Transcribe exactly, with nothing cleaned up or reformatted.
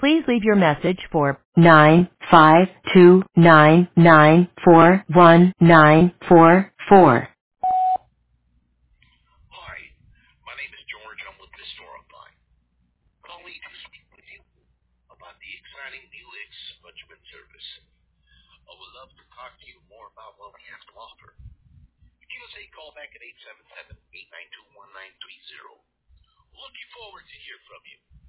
Please leave your message for nine five two nine nine four one nine four four. Hi, my name is George. I'm with Mister Upline. Calling to speak with you about the exciting new expunchment service. I would love to talk to you more about what we have to offer. Give us a call back at eight seven seven, eight nine two, one nine three zero. Looking forward to hear from you.